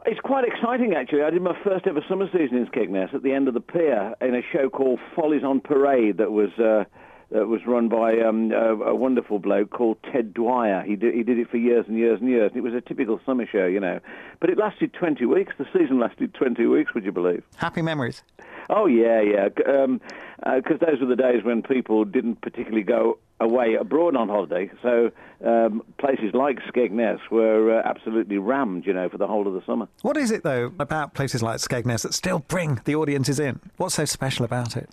It's quite exciting, actually. I did my first ever summer season in Skegness at the end of the pier in a show called Follies on Parade that was run by a wonderful bloke called Ted Dwyer. He did it for years and years and years. It was a typical summer show, you know. But it lasted 20 weeks. The season lasted 20 weeks, would you believe? Happy memories. Oh, yeah. Because those were the days when people didn't particularly go away abroad on holiday. So places like Skegness were absolutely rammed, you know, for the whole of the summer. What is it, though, about places like Skegness that still bring the audiences in? What's so special about it?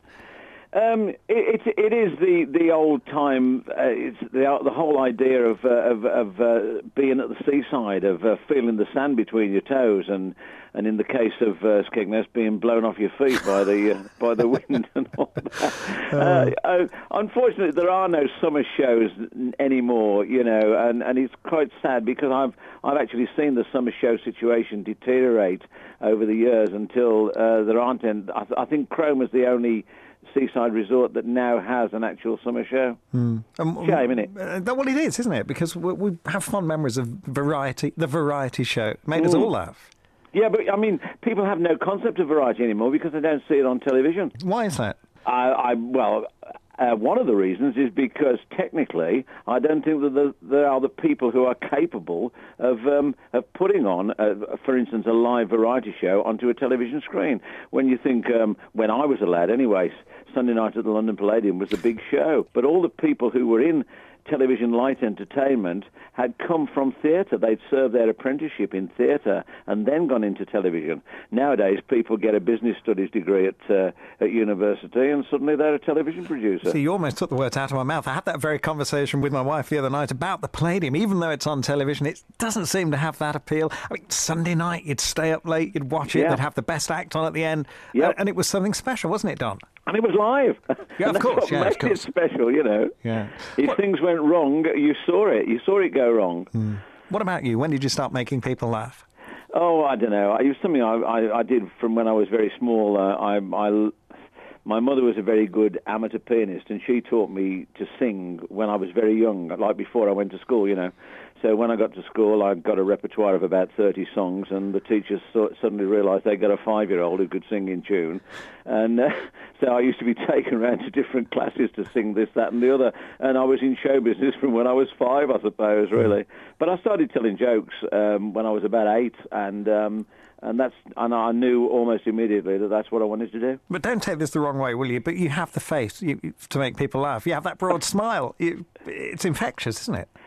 It is the old time. It's the whole idea of being at the seaside, of feeling the sand between your toes, and in the case of Skegness, being blown off your feet by the wind and all that. Unfortunately, there are no summer shows anymore, you know, and it's quite sad because I've actually seen the summer show situation deteriorate over the years until there aren't any. I think Crome is the only seaside resort that now has an actual summer show. Shame, isn't it? Well, it is, isn't it? Because we have fond memories of the variety show. It made us all laugh. Yeah, but I mean, people have no concept of variety anymore because they don't see it on television. Why is that? One of the reasons is because technically, I don't think that there are the people who are capable of putting on, for instance, a live variety show onto a television screen. When you think, when I was a lad anyway, Sunday night at the London Palladium was a big show. But all the people who were in television light entertainment had come from theatre. They'd served their apprenticeship in theatre and then gone into television. Nowadays, people get a business studies degree at university and suddenly they're a television producer. See, you almost took the words out of my mouth. I had that very conversation with my wife the other night about the Palladium. Even though it's on television, it doesn't seem to have that appeal. I mean, Sunday night, you'd stay up late, you'd watch it, they'd have the best act on at the end. Yep. And it was something special, wasn't it, Don? And it was live. Yeah, of course. What made it special, you know. Yeah. If things went wrong, you saw it. You saw it go wrong. What about you? When did you start making people laugh? Oh, I don't know. It was something I did from when I was very small. My mother was a very good amateur pianist, and she taught me to sing when I was very young, like before I went to school, you know. So when I got to school, I got a repertoire of about 30 songs, and the teachers suddenly realised they got a 5-year-old who could sing in tune. And so I used to be taken around to different classes to sing this, that, and the other. And I was in show business from when I was 5, I suppose, really. But I started telling jokes when I was about 8, and I knew almost immediately that that's what I wanted to do. But don't take this the wrong way, will you? But you have the face to make people laugh. You have that broad smile. It's infectious, isn't it?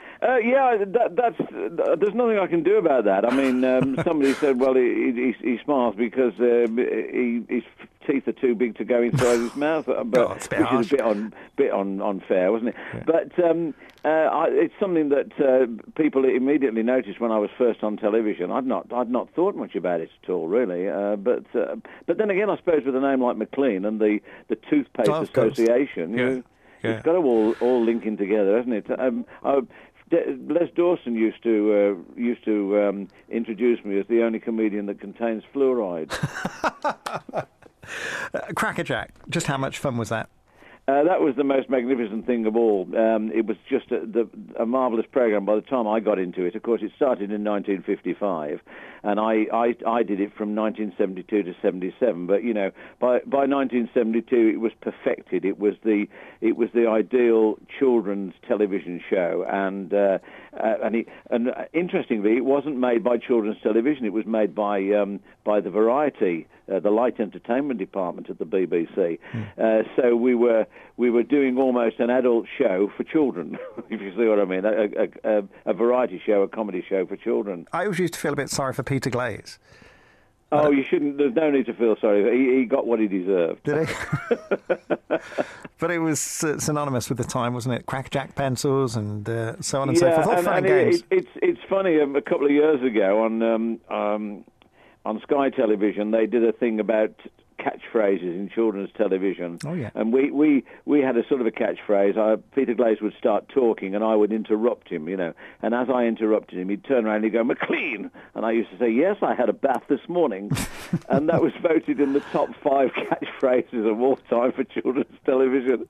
There's nothing I can do about that. I mean, somebody said, well, he smiles because his teeth are too big to go inside his mouth, which is a bit unfair, wasn't it? Yeah. But it's something that people immediately noticed when I was first on television. I'd not thought much about it at all, really. But then again, I suppose with a name like McLean and the Toothpaste Association, it's got to all link in together, hasn't it? Les Dawson used to introduce me as the only comedian that contains fluoride. Crackerjack, just how much fun was that? That was the most magnificent thing of all. It was just a marvellous program. By the time I got into it, of course, it started in 1955, and I did it from 1972 to 77. But you know, by 1972, it was perfected. It was the ideal children's television show, and interestingly, it wasn't made by children's television. It was made by the Variety, the light entertainment department at the BBC. So we were doing almost an adult show for children, if you see what I mean, a variety show, a comedy show for children. I always used to feel a bit sorry for Peter Glaze. Oh, you shouldn't. There's no need to feel sorry. He got what he deserved. Did he? But it was synonymous with the time, wasn't it? Crackjack pencils and so on and so forth. All fun and games. It's funny. A couple of years ago on Sky Television, they did a thing about catchphrases in children's television. Oh, yeah. And we had a sort of a catchphrase. Peter Glaze would start talking and I would interrupt him, you know. And as I interrupted him, he'd turn around and he'd go, McLean! And I used to say, yes, I had a bath this morning. And that was voted in the top 5 catchphrases of all time for children's television.